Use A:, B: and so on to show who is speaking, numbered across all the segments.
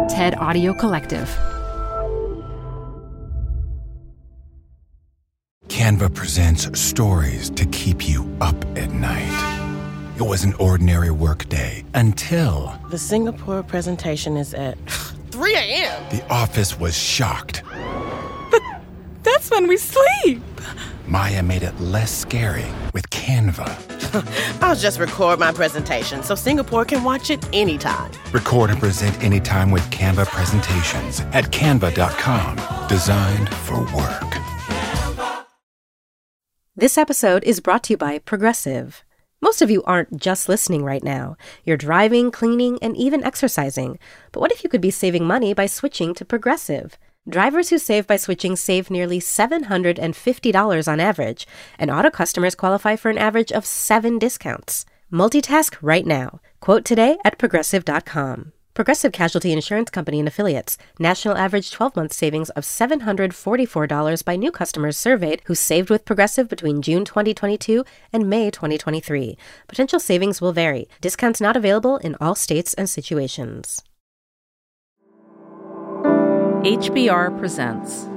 A: TED Audio Collective.
B: Canva presents stories to keep you up at night. It was an ordinary workday until...
C: The Singapore presentation is at 3 a.m.
B: The office was shocked.
A: But that's when we sleep.
B: Maya made it less scary with Canva.
C: I'll just record my presentation so Singapore can watch it anytime.
B: Record and present anytime with Canva presentations at canva.com. Designed for work.
D: This episode is brought to you by Progressive. Most of you aren't just listening right now. You're driving, cleaning, and even exercising. But what if you could be saving money by switching to Progressive? Drivers who save by switching save nearly $750 on average, and auto customers qualify for an average of 7 discounts. Multitask right now. Quote today at Progressive.com. Progressive Casualty Insurance Company and Affiliates. National average 12-month savings of $744 by new customers surveyed who saved with Progressive between June 2022 and May 2023. Potential savings will vary. Discounts not available in all states and situations.
E: HBR presents.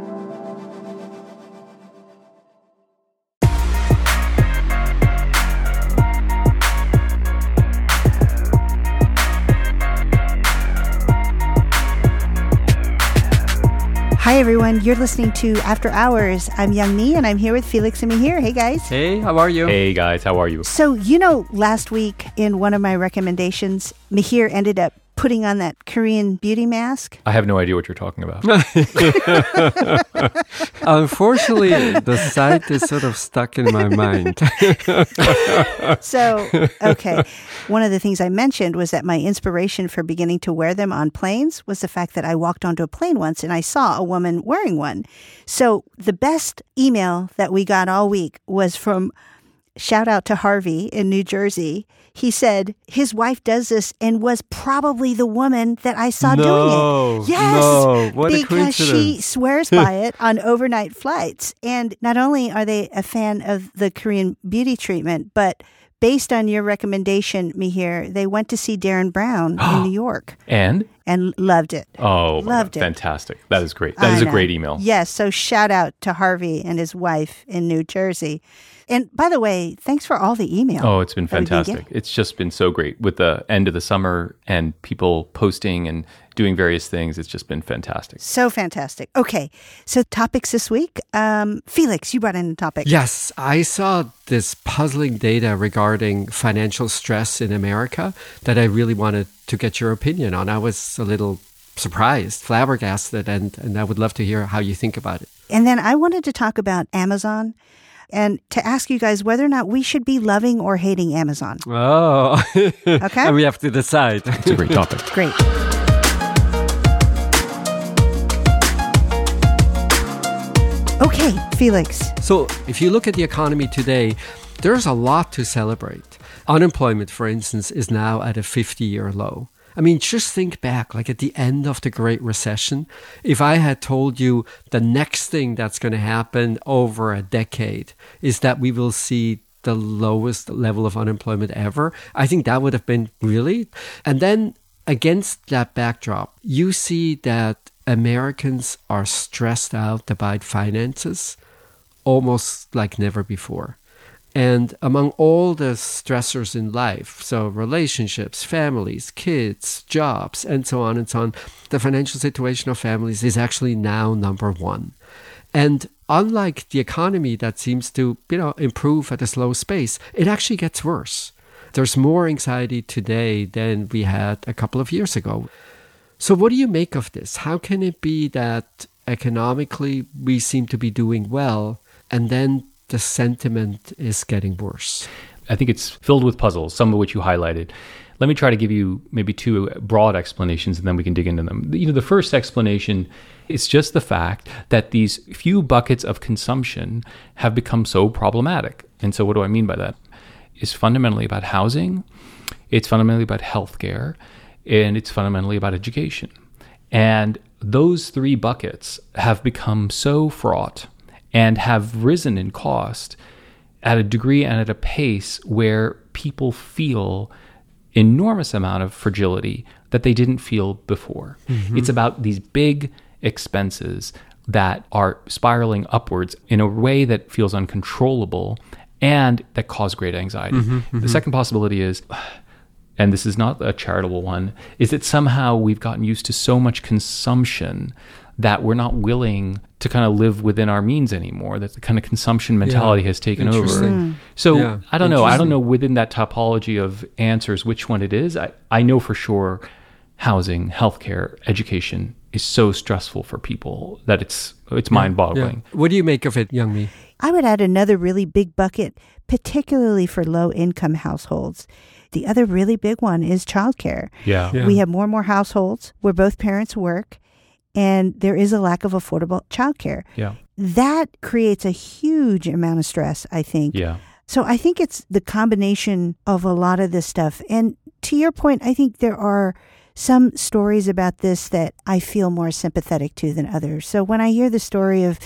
F: Hi, everyone. You're listening to After Hours. I'm Young Mi, and I'm here with Felix and Mihir. Hey, guys.
G: Hey, how are you?
H: Hey, guys, how are you?
F: So, last week in one of my recommendations, Mihir ended up putting on that Korean beauty mask.
H: I have no idea what you're talking about.
G: Unfortunately, the sight is sort of stuck in my mind.
F: So, okay. One of the things I mentioned was that my inspiration for beginning to wear them on planes was the fact that I walked onto a plane once and I saw a woman wearing one. So the best email that we got all week was from, shout out to Harvey in New Jersey. He said his wife does this and was probably the woman that I saw doing it. Yes,
G: no, what a
F: because she
G: coincidence.
F: swears by it on overnight flights. And not only are they a fan of the Korean beauty treatment, but based on your recommendation, Mihir, they went to see Darren Brown in New York.
H: And
F: Loved it.
H: Oh,
F: Loved it.
H: Fantastic. That is great. That is a great email.
F: Yes, so shout out to Harvey and his wife in New Jersey. And by the way, thanks for all the email.
H: Oh, it's been fantastic. It's just been so great with the end of the summer and people posting and doing various things. It's just been fantastic.
F: So fantastic. Okay, so topics this week. Felix, you brought in a topic.
G: Yes, I saw this puzzling data regarding financial stress in America that I really wanted to get your opinion on. I was a little surprised, flabbergasted, and I would love to hear how you think about it.
F: And then I wanted to talk about Amazon and to ask you guys whether or not we should be loving or hating Amazon.
G: Oh,
F: okay.
G: And we have to decide.
H: It's a great topic.
F: Great. Okay, Felix.
G: So if you look at the economy today, there's a lot to celebrate. Unemployment, for instance, is now at a 50-year low. I mean, just think back, like at the end of the Great Recession, if I had told you the next thing that's going to happen over a decade is that we will see the lowest level of unemployment ever, I think that would have been really. And then against that backdrop, you see that Americans are stressed out about finances almost like never before. And among all the stressors in life, so relationships, families, kids, jobs, and so on, the financial situation of families is actually now number one. And unlike the economy that seems to, improve at a slow pace, it actually gets worse. There's more anxiety today than we had a couple of years ago. So what do you make of this? How can it be that economically we seem to be doing well, and then the sentiment is getting worse?
H: I think it's filled with puzzles, some of which you highlighted. Let me try to give you maybe two broad explanations, and then we can dig into them. The first explanation is just the fact that these few buckets of consumption have become so problematic. And so what do I mean by that? It's fundamentally about housing, it's fundamentally about healthcare, and it's fundamentally about education. And those three buckets have become so fraught and have risen in cost at a degree and at a pace where people feel enormous amount of fragility that they didn't feel before. It's about these big expenses that are spiraling upwards in a way that feels uncontrollable and that cause great anxiety. The second possibility is, and this is not a charitable one, is that somehow we've gotten used to so much consumption that we're not willing to kind of live within our means anymore, that the kind of consumption mentality has taken over. So I don't know. I don't know within that topology of answers which one it is. I know for sure housing, healthcare, education is so stressful for people that it's mind-boggling.
G: What do you make of it, Youngmi?
F: I would add another really big bucket, particularly for low-income households. The other really big one is childcare.
H: Yeah.
F: We have more and more households where both parents work, and there is a lack of affordable childcare.
H: Yeah.
F: That creates a huge amount of stress, I think.
H: Yeah.
F: So I think it's the combination of a lot of this stuff. And to your point, I think there are some stories about this that I feel more sympathetic to than others. So when I hear the story of,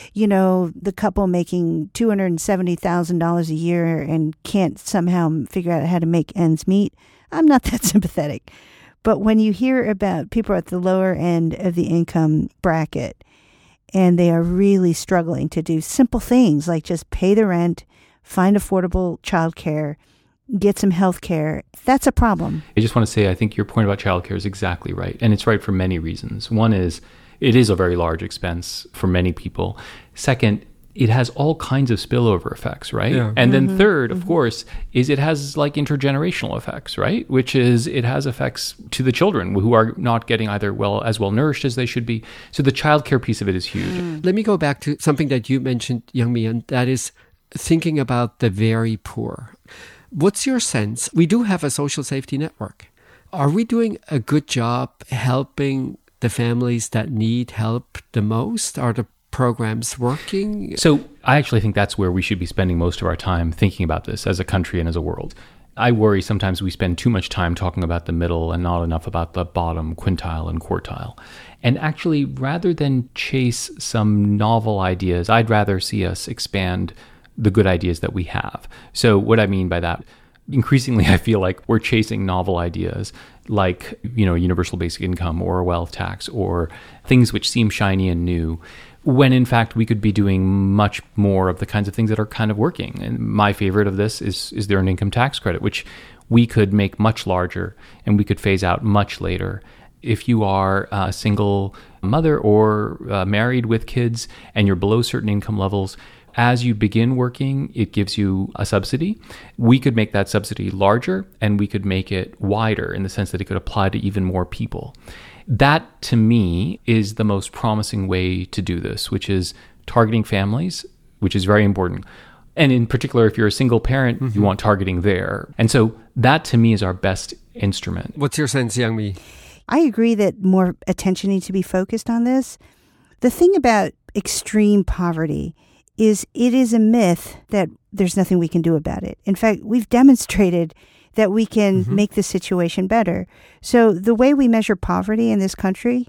F: the couple making $270,000 a year and can't somehow figure out how to make ends meet, I'm not that sympathetic. But when you hear about people at the lower end of the income bracket and they are really struggling to do simple things like just pay the rent, find affordable childcare, get some health care, that's a problem.
H: I just want to say, I think your point about childcare is exactly right. And it's right for many reasons. One is, it is a very large expense for many people. Second, it has all kinds of spillover effects, right? Yeah. And then third, of course, is it has like intergenerational effects, right? Which is it has effects to the children who are not getting either as well nourished as they should be. So the childcare piece of it is huge.
G: Let me go back to something that you mentioned, Youngmi, and that is thinking about the very poor. What's your sense? We do have a social safety network. Are we doing a good job helping the families that need help the most? Are the programs working?
H: So I actually think that's where we should be spending most of our time thinking about this as a country and as a world. I worry sometimes we spend too much time talking about the middle and not enough about the bottom quintile and quartile. And actually, rather than chase some novel ideas, I'd rather see us expand the good ideas that we have. So what I mean by that, increasingly I feel like we're chasing novel ideas like, universal basic income or a wealth tax or things which seem shiny and new, when in fact we could be doing much more of the kinds of things that are kind of working. And my favorite of this is the earned income tax credit, which we could make much larger and we could phase out much later. If you are a single mother or married with kids and you're below certain income levels, as you begin working, it gives you a subsidy. We could make that subsidy larger and we could make it wider in the sense that it could apply to even more people. That, to me, is the most promising way to do this, which is targeting families, which is very important. And in particular, if you're a single parent, you want targeting there. And so that, to me, is our best instrument.
G: What's your sense, Youngmi?
F: I agree that more attention needs to be focused on this. The thing about extreme poverty is it is a myth that there's nothing we can do about it. In fact, we've demonstrated that we can make the situation better. So the way we measure poverty in this country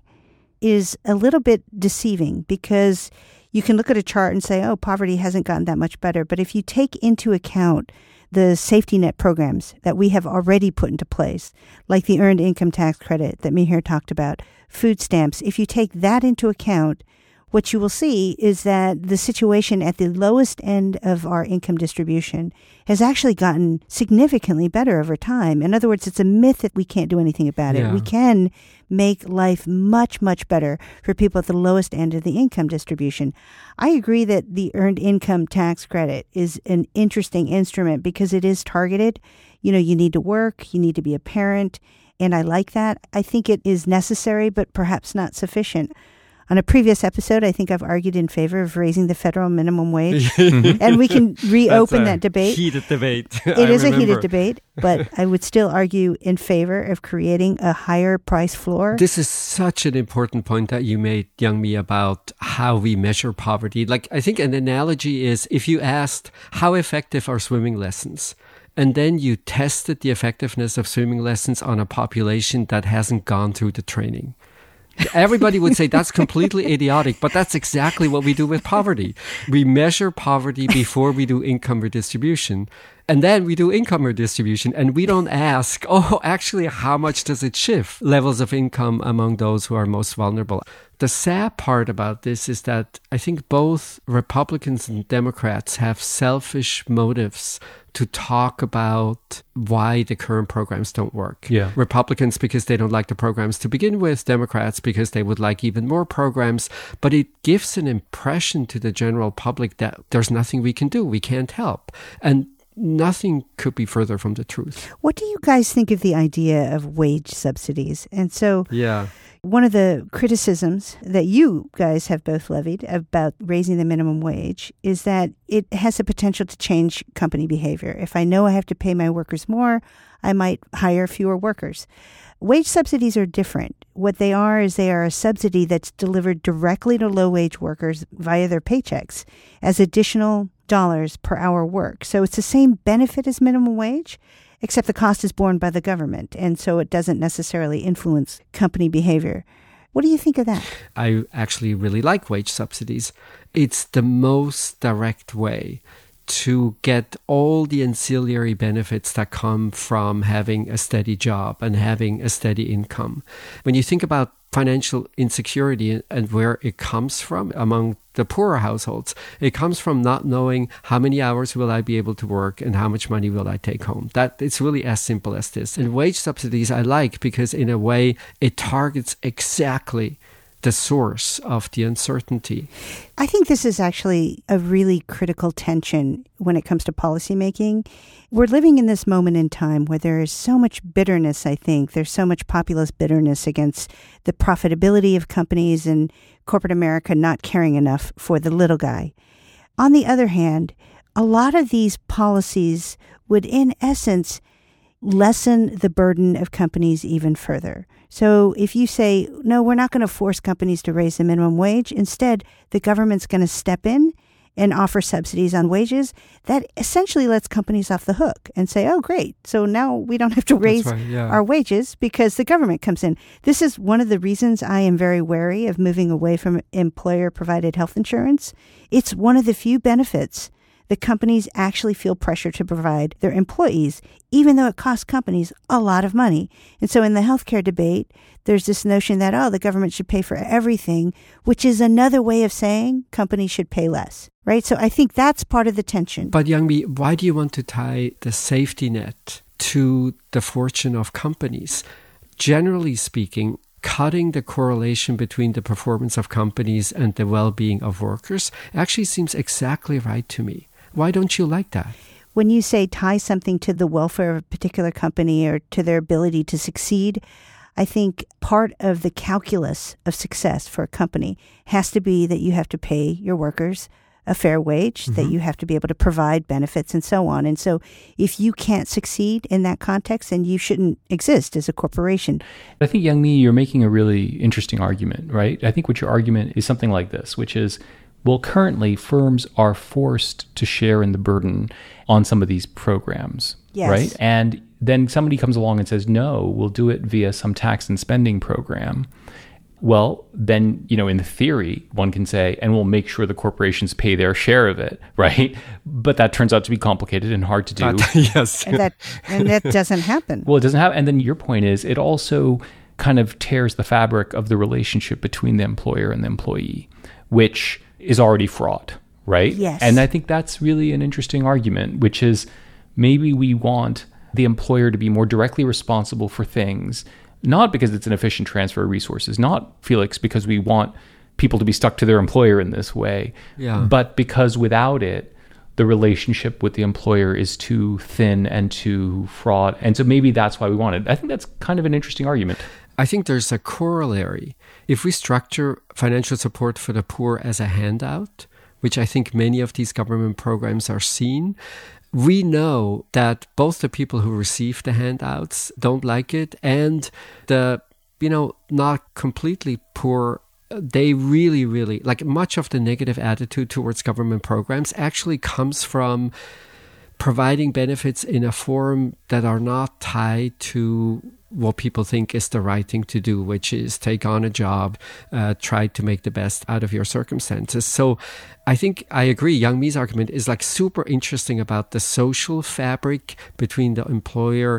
F: is a little bit deceiving because you can look at a chart and say, oh, poverty hasn't gotten that much better. But if you take into account the safety net programs that we have already put into place, like the earned income tax credit that Mihir talked about, food stamps, if you take that into account, what you will see is that the situation at the lowest end of our income distribution has actually gotten significantly better over time. In other words, it's a myth that we can't do anything about it. We can make life much, much better for people at the lowest end of the income distribution. I agree that the earned income tax credit is an interesting instrument because it is targeted. You need to work, you need to be a parent, and I like that. I think it is necessary, but perhaps not sufficient. On a previous episode, I think I've argued in favor of raising the federal minimum wage, and we can reopen that debate.
G: Heated debate.
F: It is a heated debate, but I would still argue in favor of creating a higher price floor.
G: This is such an important point that you made, Youngmi, about how we measure poverty. Like, I think an analogy is if you asked how effective are swimming lessons, and then you tested the effectiveness of swimming lessons on a population that hasn't gone through the training. Everybody would say that's completely idiotic, but that's exactly what we do with poverty. We measure poverty before we do income redistribution. And then we do income redistribution, and we don't ask, actually, how much does it shift levels of income among those who are most vulnerable? The sad part about this is that I think both Republicans and Democrats have selfish motives to talk about why the current programs don't work.
H: Yeah.
G: Republicans because they don't like the programs to begin with, Democrats because they would like even more programs, but it gives an impression to the general public that there's nothing we can do, we can't help. And nothing could be further from the truth.
F: What do you guys think of the idea of wage subsidies? And so one of the criticisms that you guys have both levied about raising the minimum wage is that it has the potential to change company behavior. If I know I have to pay my workers more, I might hire fewer workers. Wage subsidies are different. What they are is they are a subsidy that's delivered directly to low-wage workers via their paychecks as additional dollars per hour work. So it's the same benefit as minimum wage, except the cost is borne by the government, and so it doesn't necessarily influence company behavior. What do you think of that?
G: I actually really like wage subsidies. It's the most direct way to get all the ancillary benefits that come from having a steady job and having a steady income. When you think about financial insecurity and where it comes from among the poorer households, it comes from not knowing how many hours will I be able to work and how much money will I take home. That it's really as simple as this. And wage subsidies I like because in a way it targets exactly the source of the uncertainty.
F: I think this is actually a really critical tension when it comes to policymaking. We're living in this moment in time where there is so much bitterness, I think. There's so much populist bitterness against the profitability of companies and corporate America not caring enough for the little guy. On the other hand, a lot of these policies would, in essence, lessen the burden of companies even further. So if you say, no, we're not going to force companies to raise the minimum wage, instead, the government's going to step in and offer subsidies on wages, that essentially lets companies off the hook and say, oh, great. So now we don't have to raise our wages because the government comes in. This is one of the reasons I am very wary of moving away from employer-provided health insurance. It's one of the few benefits that companies actually feel pressure to provide their employees, even though it costs companies a lot of money. And so in the healthcare debate, there's this notion that, the government should pay for everything, which is another way of saying companies should pay less, right? So I think that's part of the tension.
G: But Youngmi, why do you want to tie the safety net to the fortune of companies? Generally speaking, cutting the correlation between the performance of companies and the well-being of workers actually seems exactly right to me. Why don't you like that?
F: When you say tie something to the welfare of a particular company or to their ability to succeed, I think part of the calculus of success for a company has to be that you have to pay your workers a fair wage, that you have to be able to provide benefits and so on. And so if you can't succeed in that context, then you shouldn't exist as a corporation.
H: I think, Youngmi, you're making a really interesting argument, right? I think what your argument is something like this, which is, well, currently firms are forced to share in the burden on some of these programs, right? And then somebody comes along and says, no, we'll do it via some tax and spending program. Well, then, in theory, one can say, and we'll make sure the corporations pay their share of it, right? But that turns out to be complicated and hard to do.
G: Yes.
F: And that doesn't happen.
H: Well, it doesn't happen. And then your point is, it also kind of tears the fabric of the relationship between the employer and the employee, which is already fraught, right?
F: Yes.
H: And I think that's really an interesting argument, which is maybe we want the employer to be more directly responsible for things, not because it's an efficient transfer of resources, not, Felix, because we want people to be stuck to their employer in this way, but because without it, the relationship with the employer is too thin and too fraught. And so maybe that's why we want it. I think that's kind of an interesting argument.
G: I think there's a corollary. If we structure financial support for the poor as a handout, which I think many of these government programs are seen, we know that both the people who receive the handouts don't like it, and the, not completely poor, they really, really, like much of the negative attitude towards government programs actually comes from providing benefits in a form that are not tied to what people think is the right thing to do, which is take on a job, try to make the best out of your circumstances. So I think I agree. Young Mi's argument is like super interesting about the social fabric between the employer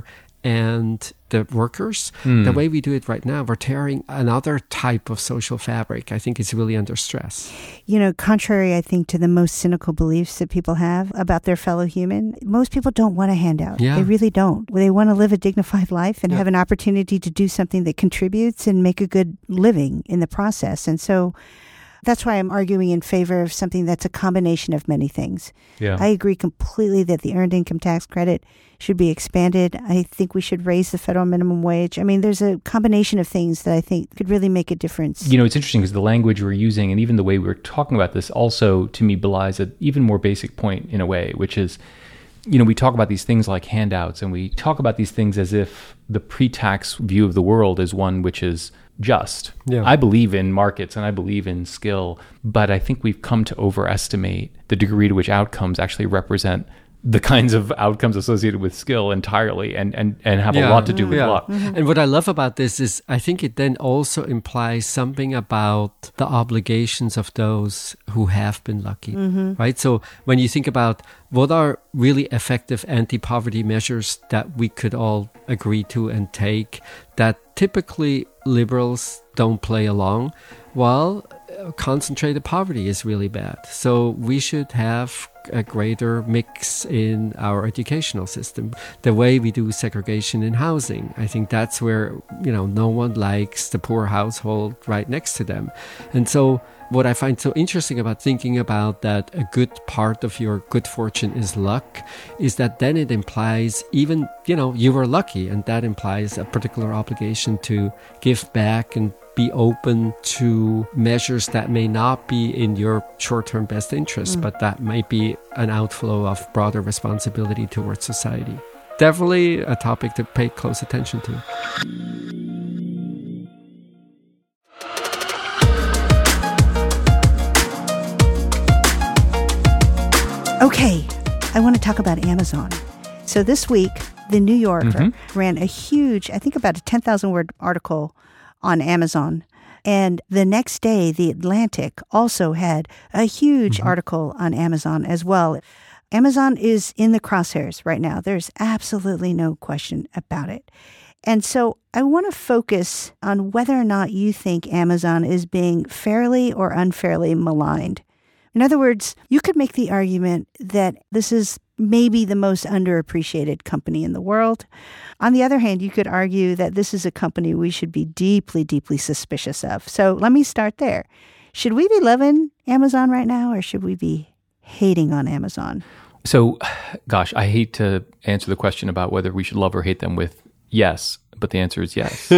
G: and the workers. The way we do it right now, we're tearing another type of social fabric. I think it's really under stress.
F: You know, contrary, I think, to the most cynical beliefs that people have about their fellow human, most people don't want a handout.
G: Yeah.
F: They really don't. They want to live a dignified life and have an opportunity to do something that contributes and make a good living in the process. And so that's why I'm arguing in favor of something that's a combination of many things.
H: Yeah.
F: I agree completely that the earned income tax credit should be expanded. I think we should raise the federal minimum wage. I mean, there's a combination of things that I think could really make a difference.
H: You know, it's interesting because the language we're using and even the way we're talking about this also, to me, belies an even more basic point in a way, which is, you know, we talk about these things like handouts and we talk about these things as if the pre-tax view of the world is one which is just.
G: Yeah.
H: I believe in markets and I believe in skill, but I think we've come to overestimate the degree to which outcomes actually represent the kinds of outcomes associated with skill entirely and have a lot to do with luck.
G: And what I love about this is I think it then also implies something about the obligations of those who have been lucky, right? So when you think about what are really effective anti-poverty measures that we could all agree to and take that typically liberals don't play along, well, concentrated poverty is really bad. So we should have a greater mix in our educational system. The way we do segregation in housing, I think that's where, you know, no one likes the poor household right next to them. And so what I find so interesting about thinking about that a good part of your good fortune is luck is that then it implies even, you know, you were lucky, and that implies a particular obligation to give back and be open to measures that may not be in your short-term best interest, but that might be an outflow of broader responsibility towards society. Definitely a topic to pay close attention to.
F: Okay, I want to talk about Amazon. So this week, The New Yorker ran a huge, I think about a 10,000 word article on Amazon. And the next day, The Atlantic also had a huge article on Amazon as well. Amazon is in the crosshairs right now. There's absolutely no question about it. And so I want to focus on whether or not you think Amazon is being fairly or unfairly maligned. In other words, you could make the argument that this is maybe the most underappreciated company in the world. On the other hand, you could argue that this is a company we should be deeply, deeply suspicious of. So let me start there. Should we be loving Amazon right now, or should we be hating on Amazon?
H: So, gosh, I hate to answer the question about whether we should love or hate them with yes, but the answer is yes,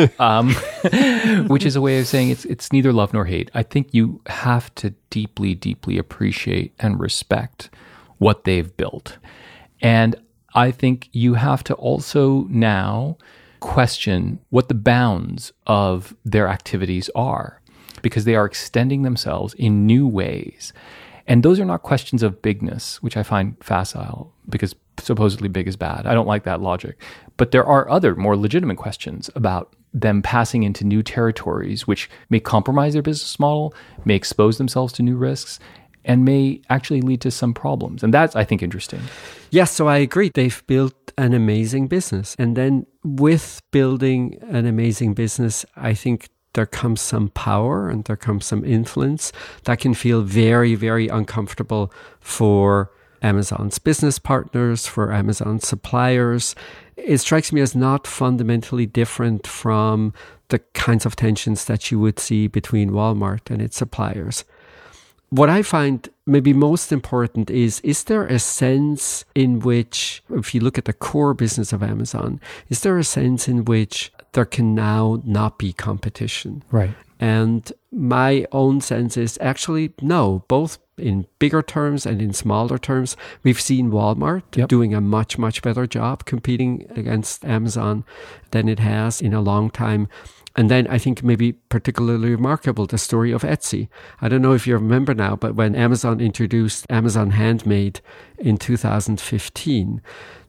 H: which is a way of saying it's neither love nor hate. I think you have to deeply, deeply appreciate and respect what they've built. And I think you have to also now question what the bounds of their activities are, because they are extending themselves in new ways. And those are not questions of bigness, which I find facile, because supposedly big is bad. I don't like that logic. But there are other more legitimate questions about them passing into new territories, which may compromise their business model, may expose themselves to new risks, and may actually lead to some problems. And that's, I think, interesting.
G: Yes, so I agree. They've built an amazing business. And then with building an amazing business, I think there comes some power and there comes some influence that can feel very, very uncomfortable for Amazon's business partners, for Amazon's suppliers. It strikes me as not fundamentally different from the kinds of tensions that you would see between Walmart and its suppliers. What I find maybe most important is there a sense in which, if you look at the core business of Amazon, is there a sense in which there can now not be competition?
H: Right.
G: And my own sense is actually no, both in bigger terms and in smaller terms. We've seen Walmart doing a much, much better job competing against Amazon than it has in a long time. And then I think maybe particularly remarkable, the story of Etsy. I don't know if you remember now, but when Amazon introduced Amazon Handmade in 2015,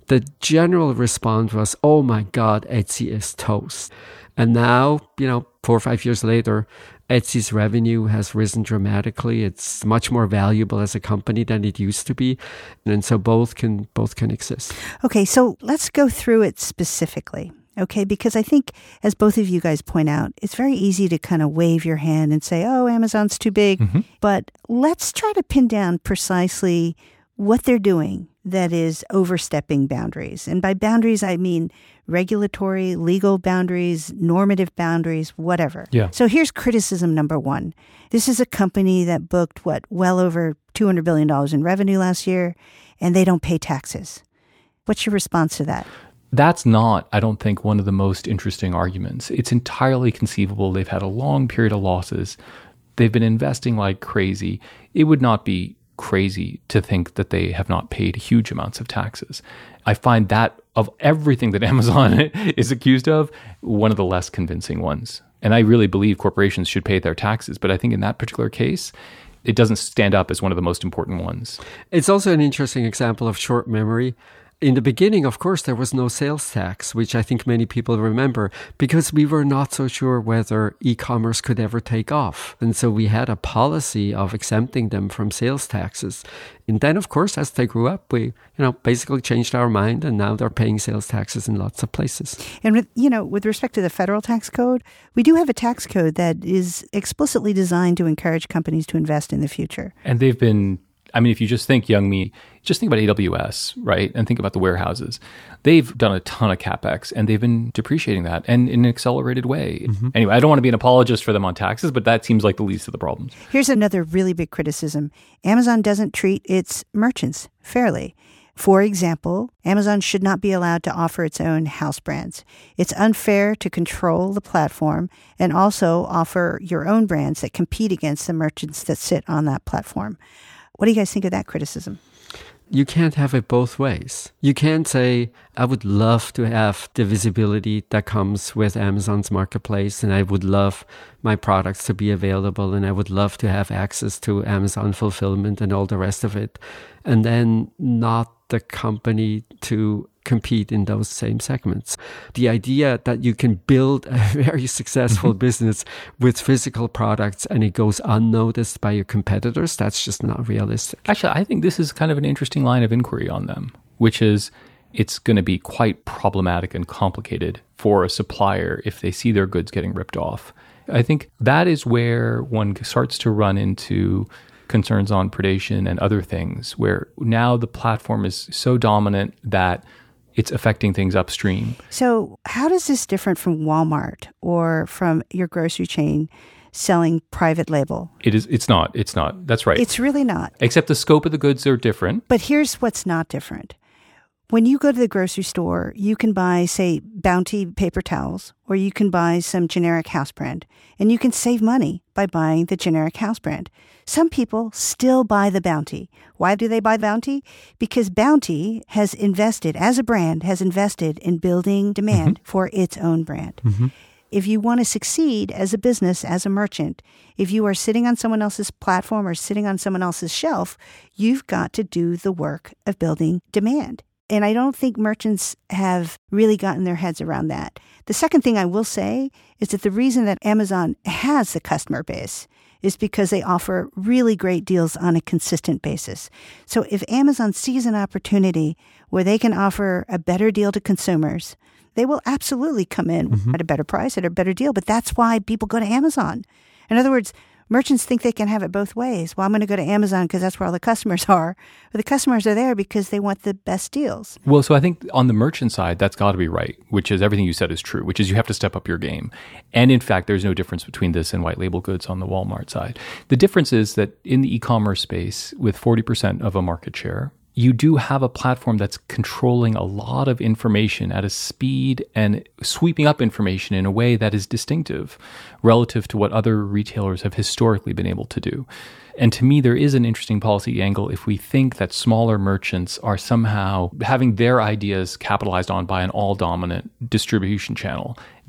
G: the general response was, oh my God, Etsy is toast. And now, 4 or 5 years later, Etsy's revenue has risen dramatically. It's much more valuable as a company than it used to be. And so both can exist.
F: Okay, so let's go through it specifically. Okay, because I think, as both of you guys point out, it's very easy to kind of wave your hand and say, oh, Amazon's too big. Mm-hmm. But let's try to pin down precisely what they're doing that is overstepping boundaries. And by boundaries, I mean regulatory, legal boundaries, normative boundaries, whatever.
H: Yeah.
F: So here's criticism number one. This is a company that booked, well over $200 billion in revenue last year, and they don't pay taxes. What's your response to that?
H: That's not, I don't think, one of the most interesting arguments. It's entirely conceivable. They've had a long period of losses. They've been investing like crazy. It would not be crazy to think that they have not paid huge amounts of taxes. I find that, of everything that Amazon is accused of, one of the less convincing ones. And I really believe corporations should pay their taxes. But I think in that particular case, it doesn't stand up as one of the most important ones.
G: It's also an interesting example of short memory. In the beginning, of course, there was no sales tax, which I think many people remember, because we were not so sure whether e-commerce could ever take off. And so we had a policy of exempting them from sales taxes. And then, of course, as they grew up, we, basically changed our mind, and now they're paying sales taxes in lots of places.
F: And, with respect to the federal tax code, we do have a tax code that is explicitly designed to encourage companies to invest in the future.
H: And they've been... if you just think Youngme, just think about AWS, right? And think about the warehouses. They've done a ton of CapEx, and they've been depreciating that, and in an accelerated way. Mm-hmm. Anyway, I don't want to be an apologist for them on taxes, but that seems like the least of the problems.
F: Here's another really big criticism. Amazon doesn't treat its merchants fairly. For example, Amazon should not be allowed to offer its own house brands. It's unfair to control the platform and also offer your own brands that compete against the merchants that sit on that platform. What do you guys think of that criticism?
G: You can't have it both ways. You can't say, I would love to have the visibility that comes with Amazon's marketplace, and I would love my products to be available, and I would love to have access to Amazon fulfillment and all the rest of it, and then not the company to compete in those same segments. The idea that you can build a very successful business with physical products and it goes unnoticed by your competitors, that's just not realistic.
H: Actually, I think this is kind of an interesting line of inquiry on them, which is it's going to be quite problematic and complicated for a supplier if they see their goods getting ripped off. I think that is where one starts to run into concerns on predation and other things, where now the platform is so dominant that it's affecting things upstream.
F: So how does this differ from Walmart or from your grocery chain selling private label?
H: It's not. That's right.
F: It's really not.
H: Except the scope of the goods are different.
F: But here's what's not different. When you go to the grocery store, you can buy, say, Bounty paper towels, or you can buy some generic house brand, and you can save money by buying the generic house brand. Some people still buy the Bounty. Why do they buy Bounty? Because Bounty has invested, as a brand, has invested in building demand for its own brand. Mm-hmm. If you want to succeed as a business, as a merchant, if you are sitting on someone else's platform or sitting on someone else's shelf, you've got to do the work of building demand. And I don't think merchants have really gotten their heads around that. The second thing I will say is that the reason that Amazon has the customer base is because they offer really great deals on a consistent basis. So if Amazon sees an opportunity where they can offer a better deal to consumers, they will absolutely come in at a better price, at a better deal. But that's why people go to Amazon. In other words, merchants think they can have it both ways. Well, I'm going to go to Amazon because that's where all the customers are. But the customers are there because they want the best deals.
H: Well, so I think on the merchant side, that's got to be right, which is everything you said is true, which is you have to step up your game. And in fact, there's no difference between this and white label goods on the Walmart side. The difference is that in the e-commerce space, with 40% of a market share, you do have a platform that's controlling a lot of information at a speed and sweeping up information in a way that is distinctive relative to what other retailers have historically been able to do. And to me, there is an interesting policy angle if we think that smaller merchants are somehow having their ideas capitalized on by an all-dominant distribution channel.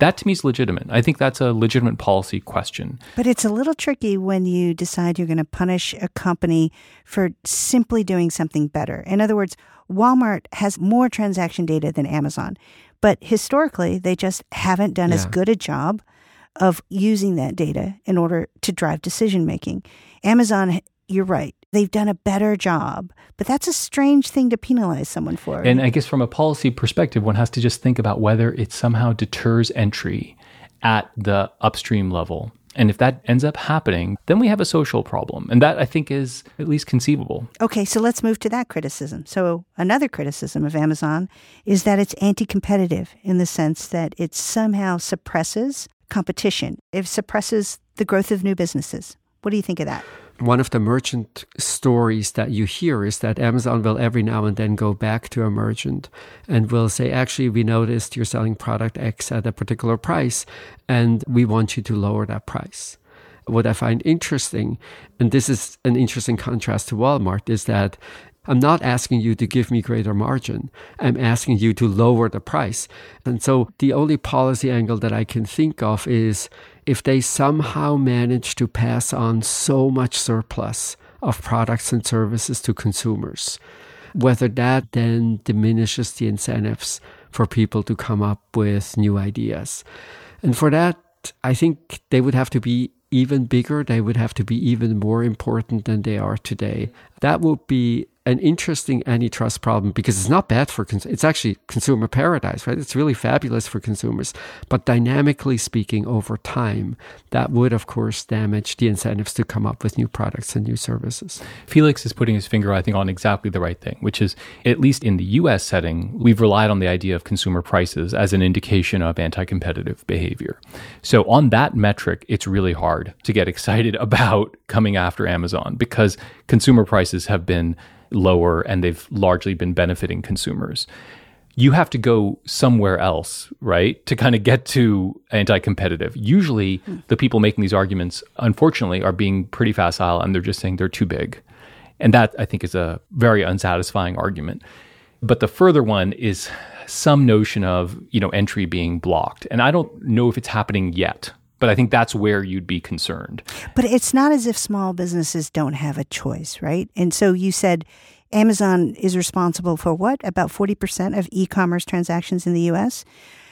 H: That to me is legitimate. I think that's a legitimate policy question.
F: But it's a little tricky when you decide you're going to punish a company for simply doing something better. In other words, Walmart has more transaction data than Amazon, but historically, they just haven't done as good a job of using that data in order to drive decision making. Amazon, you're right. They've done a better job, but that's a strange thing to penalize someone for.
H: And I guess from a policy perspective, one has to just think about whether it somehow deters entry at the upstream level. And if that ends up happening, then we have a social problem. And that, I think, is at least conceivable.
F: Okay, so let's move to that criticism. So another criticism of Amazon is that it's anti-competitive in the sense that it somehow suppresses competition. It suppresses the growth of new businesses. What do you think of that?
G: One of the merchant stories that you hear is that Amazon will every now and then go back to a merchant and will say, actually, we noticed you're selling product X at a particular price, and we want you to lower that price. What I find interesting, and this is an interesting contrast to Walmart, is that I'm not asking you to give me greater margin. I'm asking you to lower the price. And so the only policy angle that I can think of is if they somehow manage to pass on so much surplus of products and services to consumers, whether that then diminishes the incentives for people to come up with new ideas. And for that, I think they would have to be even bigger. They would have to be even more important than they are today. That would be an interesting antitrust problem because it's not bad for it's actually consumer paradise, right? It's really fabulous for consumers. But dynamically speaking, over time, that would, of course, damage the incentives to come up with new products and new services.
H: Felix is putting his finger, I think, on exactly the right thing, which is, at least in the U.S. setting, we've relied on the idea of consumer prices as an indication of anti-competitive behavior. So on that metric, it's really hard to get excited about coming after Amazon because consumer prices have been lower and they've largely been benefiting consumers. You have to go somewhere else, right, to kind of get to anti-competitive. Usually the people making these arguments, unfortunately, are being pretty facile and they're just saying they're too big. And that, I think, is a very unsatisfying argument. But the further one is some notion of, entry being blocked. And I don't know if it's happening yet, but I think that's where you'd be concerned.
F: But it's not as if small businesses don't have a choice, right? And so you said Amazon is responsible for what? About 40% of e-commerce transactions in the U.S.?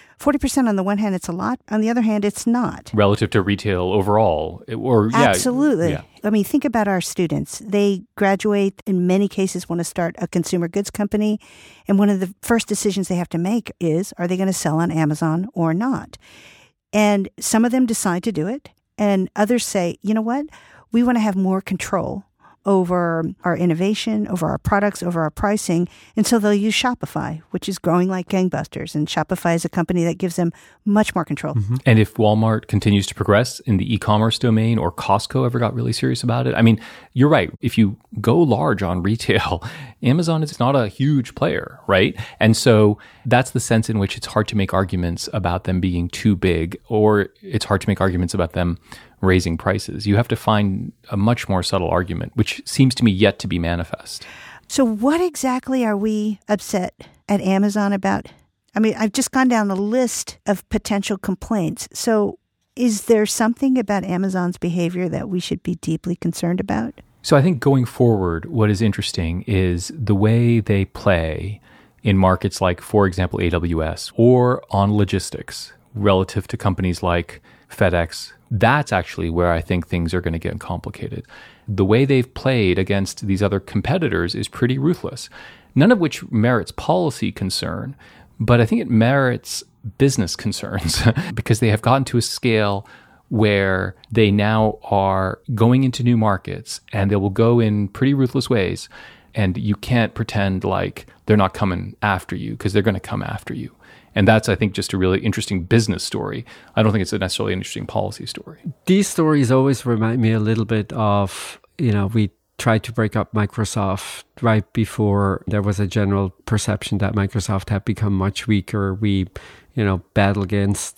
F: 40% on the one hand, it's a lot. On the other hand, it's not.
H: Relative to retail overall.
F: Absolutely.
H: Yeah.
F: I mean, think about our students. They graduate, in many cases, want to start a consumer goods company. And one of the first decisions they have to make is, are they going to sell on Amazon or not? And some of them decide to do it. And others say, you know what? We want to have more control over our innovation, over our products, over our pricing. And so they'll use Shopify, which is growing like gangbusters. And Shopify is a company that gives them much more control.
H: Mm-hmm. And if Walmart continues to progress in the e-commerce domain, or Costco ever got really serious about it, I mean, you're right. If you go large on retail, Amazon is not a huge player, right? And so that's the sense in which it's hard to make arguments about them being too big, or it's hard to make arguments about them raising prices. You have to find a much more subtle argument, which seems to me yet to be manifest.
F: So what exactly are we upset at Amazon about? I mean, I've just gone down the list of potential complaints. So is there something about Amazon's behavior that we should be deeply concerned about?
H: So I think going forward, what is interesting is the way they play in markets like, for example, AWS, or on logistics relative to companies like FedEx. That's actually where I think things are going to get complicated. The way they've played against these other competitors is pretty ruthless, none of which merits policy concern, but I think it merits business concerns because they have gotten to a scale where they now are going into new markets and they will go in pretty ruthless ways. And you can't pretend like they're not coming after you, because they're going to come after you. And that's, I think, just a really interesting business story. I don't think it's necessarily an interesting policy story.
G: These stories always remind me a little bit of, we tried to break up Microsoft right before there was a general perception that Microsoft had become much weaker. We, battle against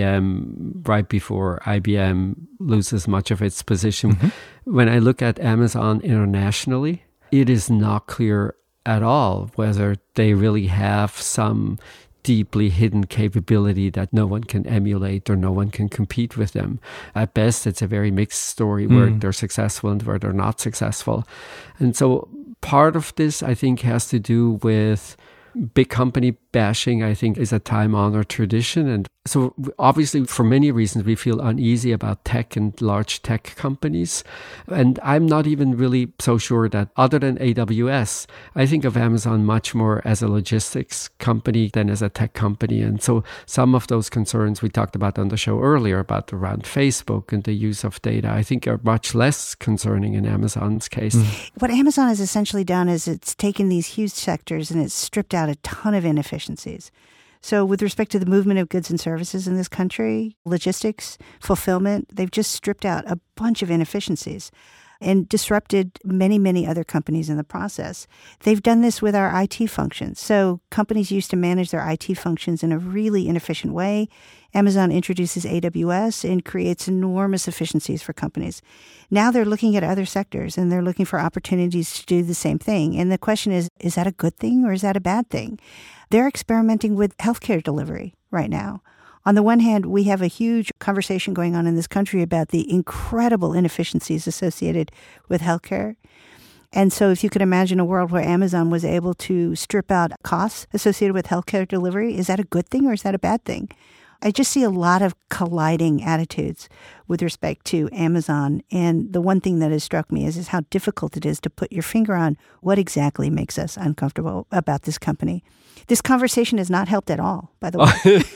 G: IBM right before IBM loses much of its position. Mm-hmm. When I look at Amazon internationally, it is not clear at all whether they really have some deeply hidden capability that no one can emulate or no one can compete with them. At best, it's a very mixed story where they're successful and where they're not successful. And so part of this, I think, has to do with big company bashing, I think, is a time-honored tradition. And so obviously, for many reasons, we feel uneasy about tech and large tech companies. And I'm not even really so sure that other than AWS, I think of Amazon much more as a logistics company than as a tech company. And so some of those concerns we talked about on the show earlier about around Facebook and the use of data, I think are much less concerning in Amazon's case.
F: What Amazon has essentially done is it's taken these huge sectors and it's stripped out a ton of inefficiencies. So with respect to the movement of goods and services in this country, logistics, fulfillment, they've just stripped out a bunch of inefficiencies and disrupted many, many other companies in the process. They've done this with our IT functions. So companies used to manage their IT functions in a really inefficient way. Amazon introduces AWS and creates enormous efficiencies for companies. Now they're looking at other sectors and they're looking for opportunities to do the same thing. And the question is that a good thing or is that a bad thing? They're experimenting with healthcare delivery right now. On the one hand, we have a huge conversation going on in this country about the incredible inefficiencies associated with healthcare. And so if you could imagine a world where Amazon was able to strip out costs associated with healthcare delivery, is that a good thing or is that a bad thing? I just see a lot of colliding attitudes with respect to Amazon. And the one thing that has struck me is how difficult it is to put your finger on what exactly makes us uncomfortable about this company. This conversation has not helped at all, by the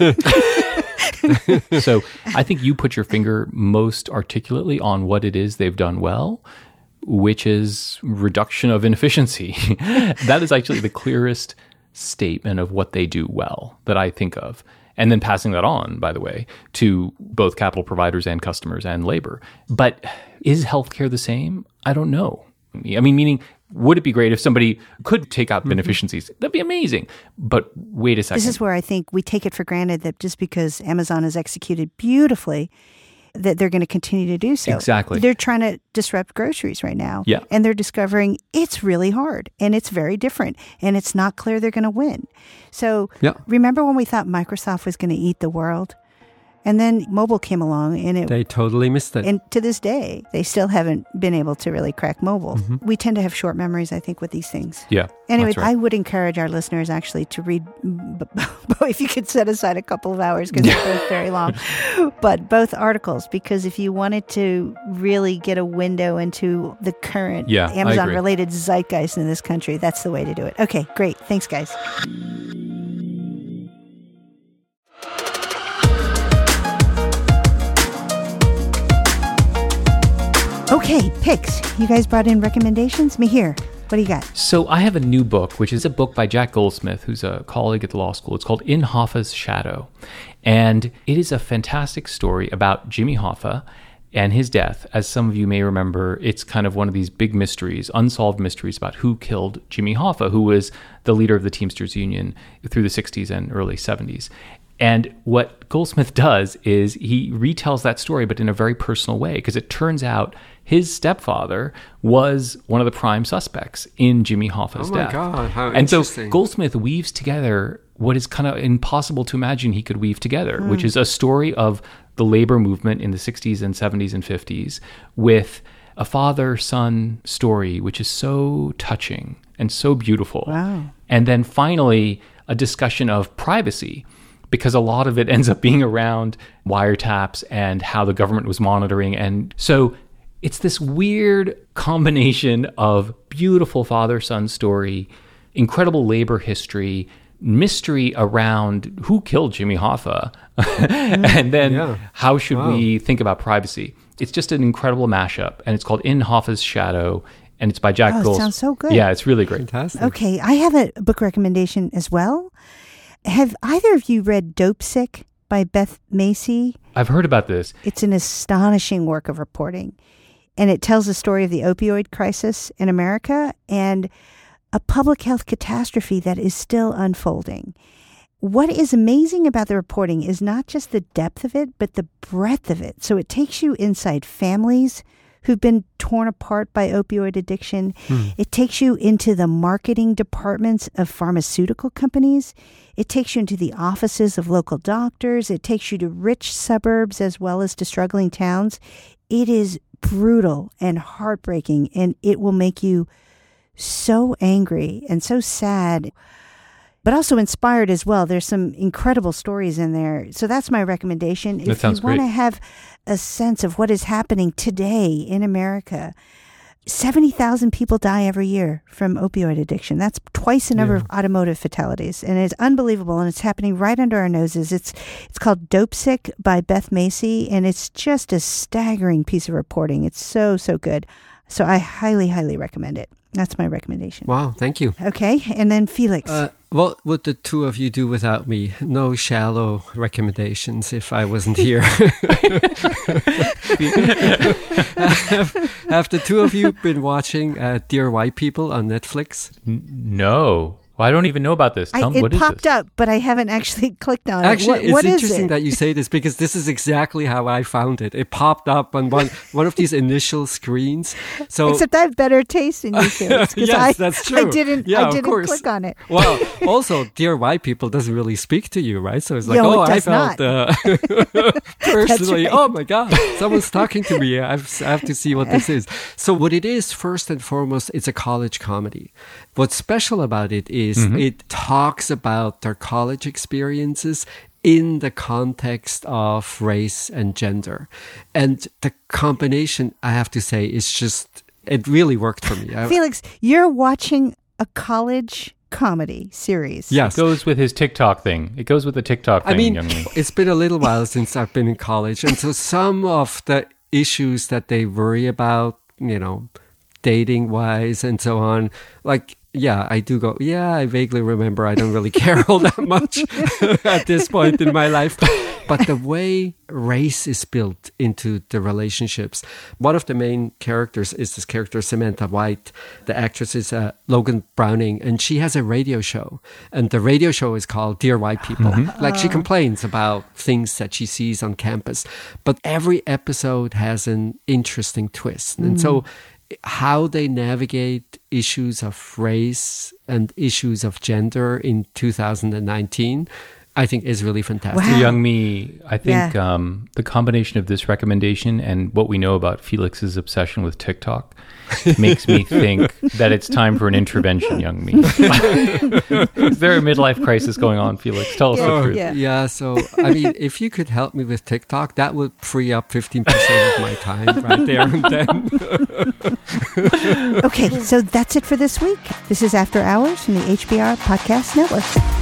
H: way. So I think you put your finger most articulately on what it is they've done well, which is reduction of inefficiency. That is actually the clearest statement of what they do well that I think of. And then passing that on, by the way, to both capital providers and customers and labor. But is healthcare the same? I don't know. I mean, meaning, would it be great if somebody could take out inefficiencies? That'd be amazing. But wait a second.
F: This is where I think we take it for granted that just because Amazon has executed beautifully, that they're going to continue to do so.
H: Exactly.
F: They're trying to disrupt groceries right now.
H: Yeah.
F: And they're discovering it's really hard and it's very different and it's not clear they're going to win. So remember when we thought Microsoft was going to eat the world? And then mobile came along and
G: they totally missed it.
F: And to this day, they still haven't been able to really crack mobile. We tend to have short memories, I think, with these things.
H: Yeah.
F: Anyway,
H: right.
F: I would encourage our listeners actually to read, if you could set aside a couple of hours because they're both very long, but both articles, because if you wanted to really get a window into the current Amazon-related zeitgeist in this country, that's the way to do it. Okay, great. Thanks, guys. Okay, picks. You guys brought in recommendations? Mihir, what do you got?
H: So I have a new book, which is a book by Jack Goldsmith, who's a colleague at the law school. It's called In Hoffa's Shadow. And it is a fantastic story about Jimmy Hoffa and his death. As some of you may remember, it's kind of one of these big mysteries, unsolved mysteries about who killed Jimmy Hoffa, who was the leader of the Teamsters Union through the 60s and early 70s. And what Goldsmith does is he retells that story, but in a very personal way, because it turns out his stepfather was one of the prime suspects in Jimmy Hoffa's death.
G: Oh my God, how
H: and
G: interesting.
H: So Goldsmith weaves together what is kind of impossible to imagine he could weave together, which is a story of the labor movement in the 60s and 70s and 50s with a father-son story, which is so touching and so beautiful.
F: Wow.
H: And then finally, a discussion of privacy, because a lot of it ends up being around wiretaps and how the government was monitoring. And so it's this weird combination of beautiful father-son story, incredible labor history, mystery around who killed Jimmy Hoffa, and then how should we think about privacy. It's just an incredible mashup, and it's called In Hoffa's Shadow, and it's by Jack Goldsmith.
F: It sounds so good.
H: Yeah, it's really great.
G: Fantastic.
F: Okay, I have a book recommendation as well. Have either of you read Dope Sick by Beth Macy?
H: I've heard about this.
F: It's an astonishing work of reporting, and it tells the story of the opioid crisis in America and a public health catastrophe that is still unfolding. What is amazing about the reporting is not just the depth of it, but the breadth of it. So it takes you inside families who've been torn apart by opioid addiction. It takes you into the marketing departments of pharmaceutical companies. It takes you into the offices of local doctors. It takes you to rich suburbs as well as to struggling towns. It is brutal and heartbreaking, and it will make you so angry and so sad, but also inspired as well. There's some incredible stories in there. So that's my recommendation.
H: That sounds great.
F: If you want to have a sense of what is happening today in America, 70,000 people die every year from opioid addiction. That's twice the number of automotive fatalities. And it's unbelievable, and it's happening right under our noses. It's called Dope Sick by Beth Macy, and it's just a staggering piece of reporting. It's so, so good. So I highly, highly recommend it. That's my recommendation.
G: Wow, thank you.
F: Okay, and then Felix.
G: What would the two of you do without me? No shallow recommendations if I wasn't here. Have the two of you been watching Dear White People on Netflix?
H: No. Well, I don't even know about this. Tell me, what is
F: it popped
H: this?
F: up, but I haven't actually clicked on
G: Actually,
F: it. What
G: it's
F: is
G: interesting
F: it?
G: that you say this, because this is exactly how I found it. It popped up on one of these initial screens. So
F: except I have better taste than you, Felix.
G: Yes, that's true.
F: I didn't click on it.
G: Well, also, Dear White People doesn't really speak to you, right? So it's like,
F: No, it
G: I
F: does
G: felt
F: not.
G: personally,
F: right.
G: oh my God, someone's talking to me. I have to see what this is. So what it is, first and foremost, it's a college comedy. What's special about it is it talks about their college experiences in the context of race and gender. And the combination, I have to say, is just, it really worked for me.
F: Felix, you're watching a college comedy series.
G: Yes.
H: It goes with his TikTok thing. It goes with the TikTok thing,
G: I mean,
H: young man.
G: it's been a little while since I've been in college. And so some of the issues that they worry about, dating wise and so on, like, yeah, I do go, yeah, I vaguely remember. I don't really care all that much at this point in my life. But the way race is built into the relationships, one of the main characters is this character, Samantha White. The actress is Logan Browning, and she has a radio show. And the radio show is called Dear White People. Like, she complains about things that she sees on campus. But every episode has an interesting twist. And so how they navigate issues of race and issues of gender in 2019, I think is really fantastic.
F: Wow.
H: Young me, I think the combination of this recommendation and what we know about Felix's obsession with TikTok makes me think that it's time for an intervention, young me. Is there a midlife crisis going on, Felix? Tell us the truth.
G: Yeah, so, I mean, if you could help me with TikTok, that would free up 15% of my time right there and then.
F: Okay, so that's it for this week. This is After Hours from the HBR Podcast Network.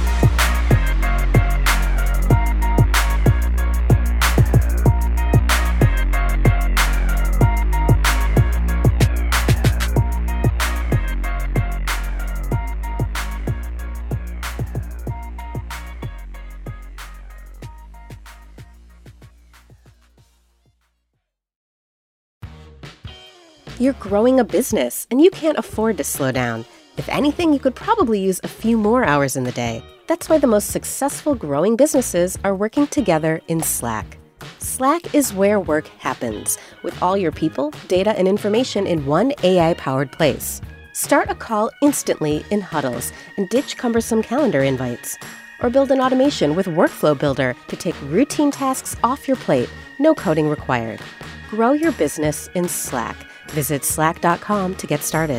D: You're growing a business, and you can't afford to slow down. If anything, you could probably use a few more hours in the day. That's why the most successful growing businesses are working together in Slack. Slack is where work happens, with all your people, data, and information in one AI-powered place. Start a call instantly in huddles and ditch cumbersome calendar invites. Or build an automation with Workflow Builder to take routine tasks off your plate, no coding required. Grow your business in Slack. Visit slack.com to get started.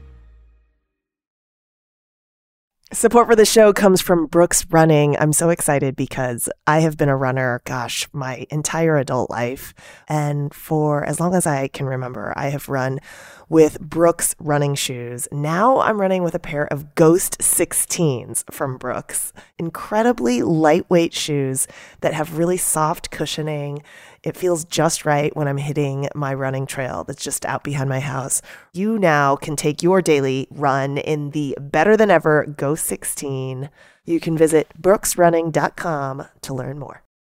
I: Support for the show comes from Brooks Running. I'm so excited because I have been a runner, my entire adult life. And for as long as I can remember, I have run with Brooks running shoes. Now I'm running with a pair of Ghost 16s from Brooks. Incredibly lightweight shoes that have really soft cushioning. It feels just right when I'm hitting my running trail that's just out behind my house. You now can take your daily run in the better than ever Ghost 16. You can visit brooksrunning.com to learn more.